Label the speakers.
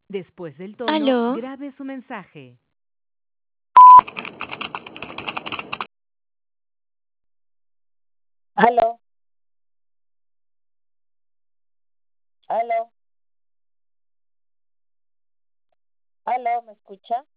Speaker 1: Después del tono,
Speaker 2: ¿Aló?
Speaker 1: grabe su mensaje.
Speaker 3: Aló, aló, aló, ¿me escucha?